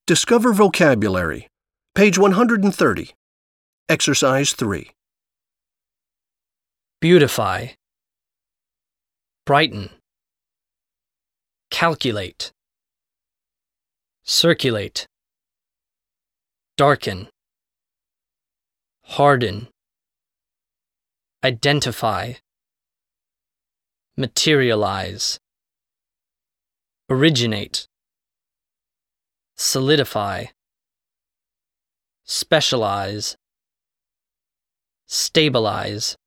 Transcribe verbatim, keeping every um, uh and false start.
Discover vocabulary. Page one hundred thirty. Exercise three. Beautify. Brighten. Calculate. Circulate. Darken. Harden. Identify. Materialize. Originate. Solidify. Specialize. Stabilize.